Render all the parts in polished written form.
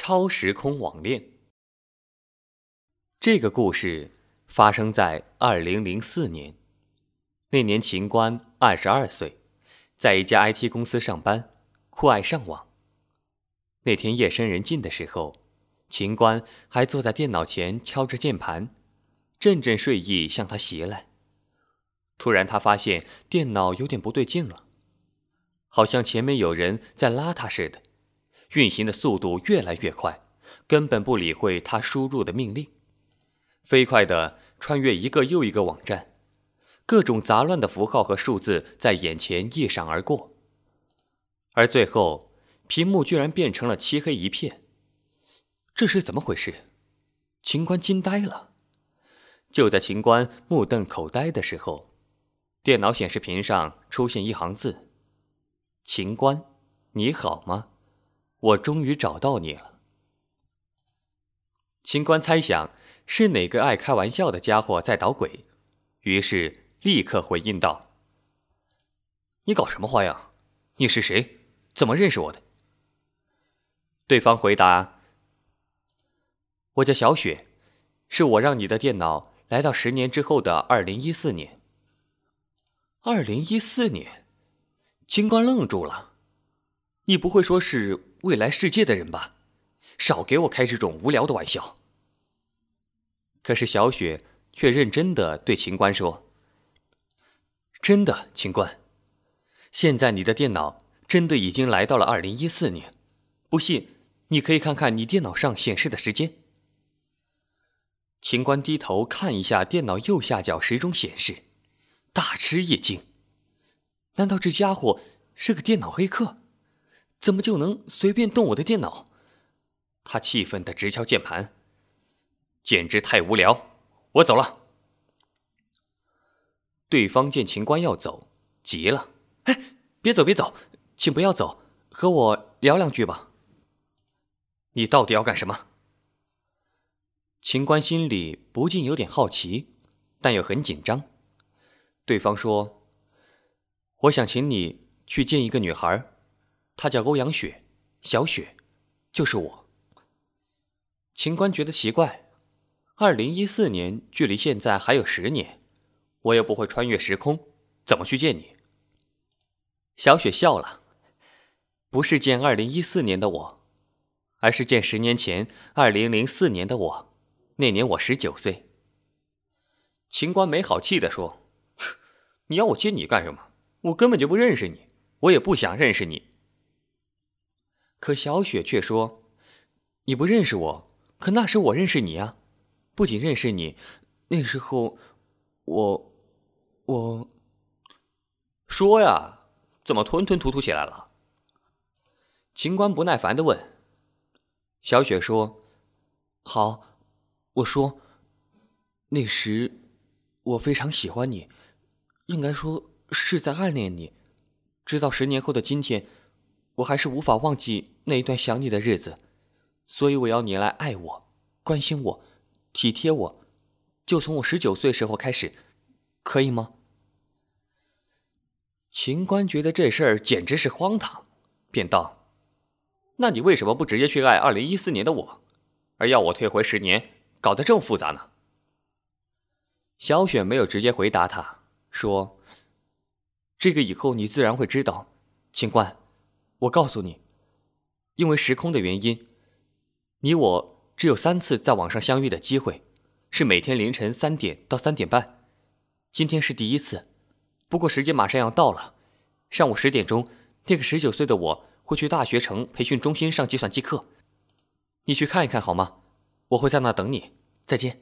超时空网恋。这个故事发生在2004年。那年秦观22岁，在一家 IT 公司上班，酷爱上网。那天夜深人静的时候，秦观还坐在电脑前敲着键盘，阵阵睡意向他袭来。突然他发现电脑有点不对劲了，好像前面有人在拉他似的，运行的速度越来越快，根本不理会他输入的命令，飞快地穿越一个又一个网站，各种杂乱的符号和数字在眼前一闪而过，而最后屏幕居然变成了漆黑一片。这是怎么回事？秦观惊呆了。就在秦观目瞪口呆的时候，电脑显示屏上出现一行字：秦观，你好吗？我终于找到你了。秦观猜想是哪个爱开玩笑的家伙在捣鬼，于是立刻回应道：你搞什么花样？你是谁？怎么认识我的？对方回答：我叫小雪，是我让你的电脑来到10年之后的2014年。2014年？秦观愣住了。你不会说是未来世界的人吧？少给我开这种无聊的玩笑。可是小雪却认真地对秦观说：真的，秦观，现在你的电脑真的已经来到了2014年，不信你可以看看你电脑上显示的时间。秦观低头看一下电脑右下角时钟显示，大吃一惊。难道这家伙是个电脑黑客？怎么就能随便动我的电脑？他气愤地直敲键盘，简直太无聊，我走了。对方见秦观要走，急了：哎，别走别走，请不要走，和我聊两句吧。你到底要干什么？秦观心里不禁有点好奇，但又很紧张。对方说：我想请你去见一个女孩，她叫欧阳雪，小雪，就是我。秦观觉得奇怪，2014年距离现在还有10年，我又不会穿越时空，怎么去见你？小雪笑了：不是见2014年的我，而是见10年前2004年的我，那年我19岁。秦观没好气地说：你要我见你干什么？我根本就不认识你，我也不想认识你。可小雪却说：你不认识我，可那时我认识你啊，不仅认识你，那时候我说呀，怎么吞吞吐吐起来了？秦观不耐烦地问。小雪说：好，我说，那时我非常喜欢你，应该说是在暗恋你，直到10年后的今天，我还是无法忘记那一段想你的日子，所以我要你来爱我，关心我，体贴我，就从我19岁时候开始，可以吗？秦观觉得这事儿简直是荒唐，便道：那你为什么不直接去爱2014年的我，而要我退回10年，搞得这么复杂呢？小雪没有直接回答他，说：这个以后你自然会知道。秦观，我告诉你，因为时空的原因，你我只有3次在网上相遇的机会，是每天凌晨3点到3点半。今天是第1次，不过时间马上要到了，上午10点钟，那个19岁的我会去大学城培训中心上计算机课，你去看一看好吗？我会在那等你，再见。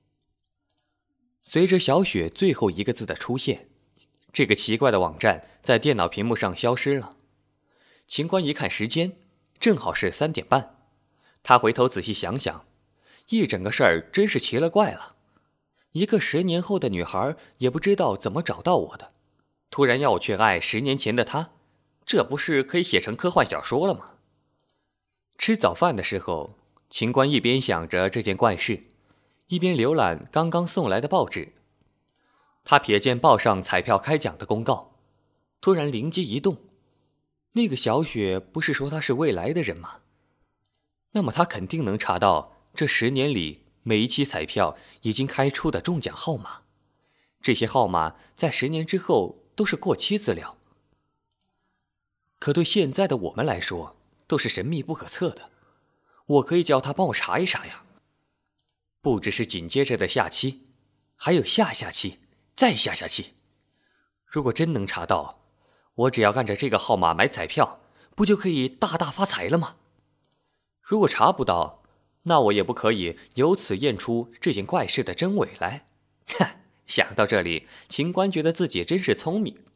随着小雪最后一个字的出现，这个奇怪的网站在电脑屏幕上消失了。秦观一看时间，正好是3点半。他回头仔细想想，一整个事儿真是奇了怪了。一个10年后的女孩也不知道怎么找到我的，突然要我去爱10年前的她，这不是可以写成科幻小说了吗？吃早饭的时候，秦观一边想着这件怪事，一边浏览刚刚送来的报纸。他瞥见报上彩票开奖的公告，突然灵机一动，那个小雪不是说她是未来的人吗？ 那么他肯定能查到这10年里每一期彩票已经开出的中奖号码。这些号码在10年之后都是过期资料，可对现在的我们来说都是神秘不可测的。我可以叫他帮我查一查呀。不只是紧接着的下期，还有下下期，再下下期。如果真能查到，我只要按着这个号码买彩票，不就可以大大发财了吗？如果查不到，那我也不可以由此验出这件怪事的真伪来。想到这里，秦观觉得自己真是聪明。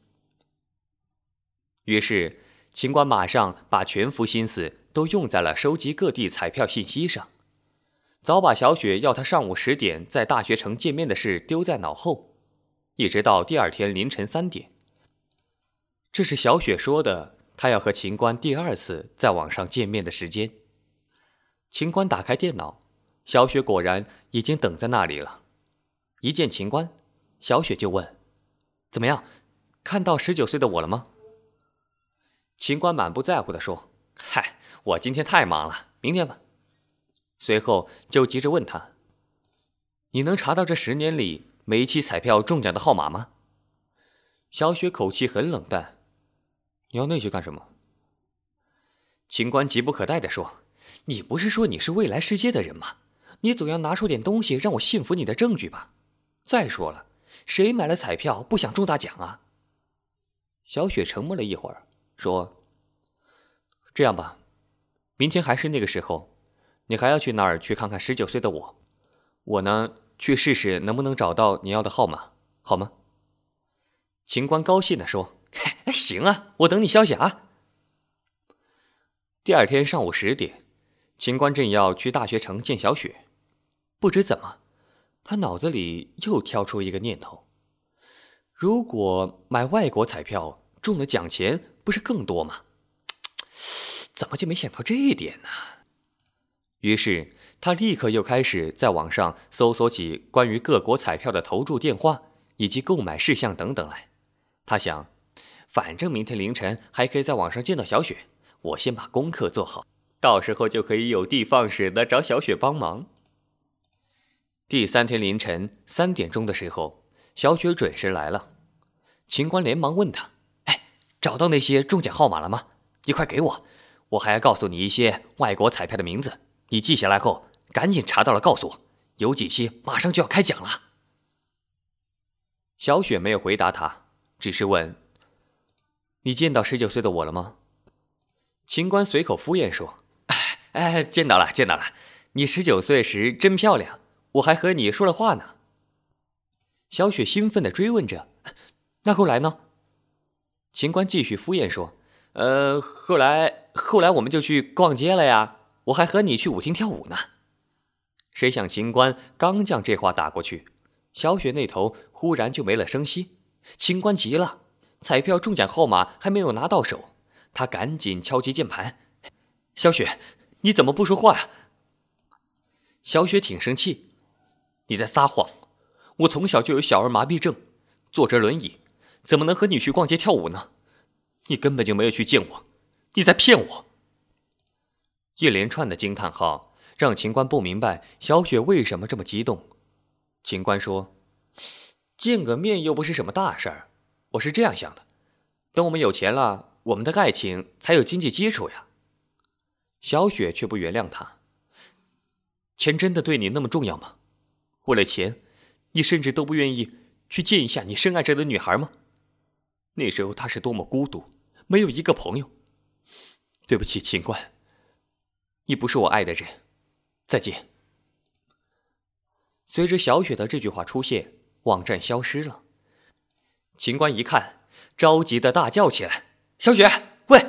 于是秦观马上把全副心思都用在了收集各地彩票信息上，早把小雪要他上午10点在大学城见面的事丢在脑后，一直到第二天凌晨3点。这是小雪说的，她要和秦观第2次在网上见面的时间。秦观打开电脑，小雪果然已经等在那里了。一见秦观，小雪就问：“怎么样，看到19岁的我了吗？”秦观满不在乎地说：“嗨，我今天太忙了，明天吧。”随后就急着问他：“你能查到这10年里每一期彩票中奖的号码吗？”小雪口气很冷淡：“你要那些干什么？”秦观急不可待地说：“你不是说你是未来世界的人吗？你总要拿出点东西让我信服你的证据吧？再说了，谁买了彩票不想中大奖啊？”小雪沉默了一会儿，说：“这样吧，明天还是那个时候，你还要去那儿去看看19岁的我。我呢，去试试能不能找到你要的号码，好吗？”秦观高兴地说：“行啊，我等你消息啊。”第二天上午10点，秦观正要去大学城见小雪，不知怎么，他脑子里又跳出一个念头：如果买外国彩票中了奖钱，不是更多吗？怎么就没想到这一点呢？于是他立刻又开始在网上搜索起关于各国彩票的投注电话以及购买事项等等来。他想，反正明天凌晨还可以在网上见到小雪，我先把功课做好，到时候就可以有的放矢的找小雪帮忙。第3天凌晨3点钟的时候，小雪准时来了。秦观连忙问他：“找到那些中奖号码了吗？你快给我，我还要告诉你一些外国彩票的名字，你记下来后赶紧查到了告诉我，有几期马上就要开奖了。”小雪没有回答他，只是问：“你见到19岁的我了吗？”秦观随口敷衍说：“见到了，见到了。你19岁时真漂亮，我还和你说了话呢。”小雪兴奋地追问着：“那后来呢？”秦观继续敷衍说：“后来我们就去逛街了呀，我还和你去舞厅跳舞呢。”谁想秦观刚将这话打过去，小雪那头忽然就没了声息。秦观急了，彩票中奖号码还没有拿到手，他赶紧敲击键盘：“小雪，你怎么不说话呀？”小雪挺生气：“你在撒谎！我从小就有小儿麻痹症，坐着轮椅，怎么能和你去逛街跳舞呢？你根本就没有去见我，你在骗我！”一连串的惊叹号让秦观不明白小雪为什么这么激动。秦观说：“见个面又不是什么大事儿，我是这样想的，等我们有钱了，我们的爱情才有经济基础呀。”小雪却不原谅他：“钱真的对你那么重要吗？为了钱，你甚至都不愿意去见一下你深爱着的女孩吗？那时候她是多么孤独，没有一个朋友。对不起，秦观，你不是我爱的人，再见。”随着小雪的这句话出现，网站消失了。秦观一看，着急的大叫起来：“小雪，喂！”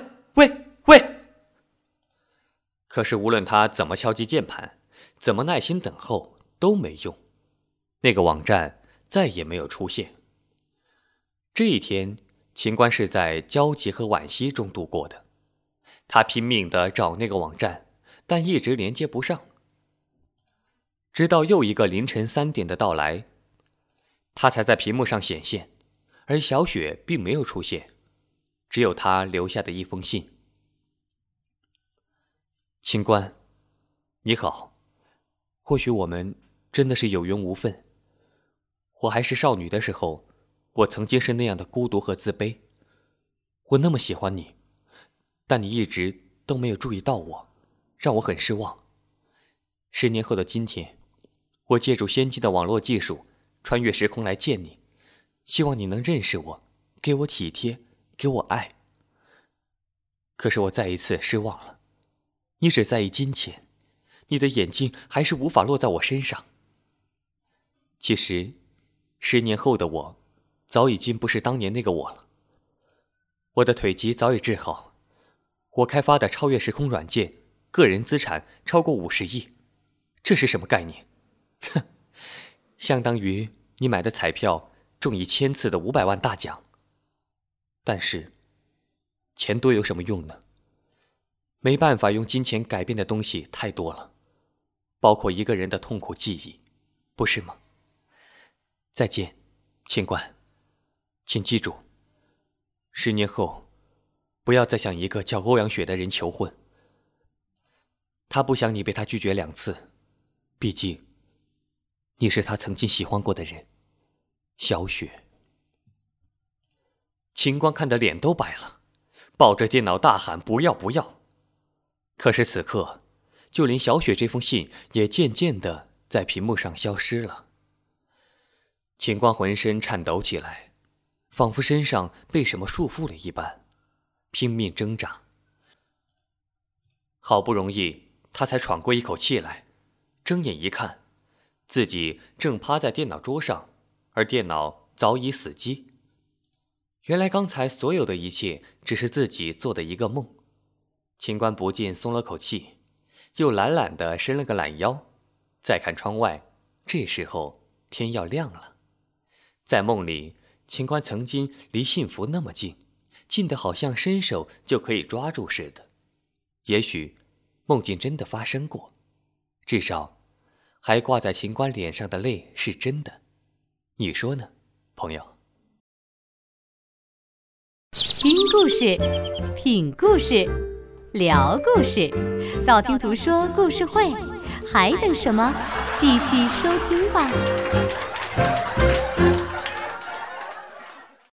可是无论他怎么敲击键盘，怎么耐心等候，都没用。那个网站再也没有出现。这一天，秦观是在焦急和惋惜中度过的。他拼命地找那个网站，但一直连接不上。直到又一个凌晨3点的到来，他才在屏幕上显现，而小雪并没有出现，只有他留下的一封信。秦观， 你好，或许我们真的是有缘无分。我还是少女的时候，我曾经是那样的孤独和自卑。我那么喜欢你，但你一直都没有注意到我，让我很失望。10年后的今天，我借助先进的网络技术，穿越时空来见你，希望你能认识我，给我体贴，给我爱。可是我再一次失望了，你只在意金钱，你的眼睛还是无法落在我身上。其实10年后的我，早已经不是当年那个我了。我的腿疾早已治好，我开发的超越时空软件，个人资产超过50亿，这是什么概念？哼，相当于你买的彩票中1000次的500万大奖。但是，钱多有什么用呢？没办法用金钱改变的东西太多了，包括一个人的痛苦记忆，不是吗？再见，秦冠，请记住，10年后，不要再向一个叫欧阳雪的人求婚。他不想你被他拒绝2次，毕竟，你是他曾经喜欢过的人，小雪。秦冠看得脸都白了，抱着电脑大喊不要不要。可是此刻，就连小雪这封信也渐渐地在屏幕上消失了。秦冠浑身颤抖起来，仿佛身上被什么束缚了一般，拼命挣扎。好不容易他才喘过一口气来，睁眼一看，自己正趴在电脑桌上，而电脑早已死机。原来刚才所有的一切只是自己做的一个梦。秦冠不禁松了口气，又懒懒地伸了个懒腰。再看窗外，这时候天要亮了。在梦里，秦冠曾经离幸福那么近，近得好像伸手就可以抓住似的。也许梦境真的发生过，至少还挂在秦冠脸上的泪是真的。你说呢，朋友？ 听故事，品故事，聊故事，道听途说故事会，还等什么？继续收听吧。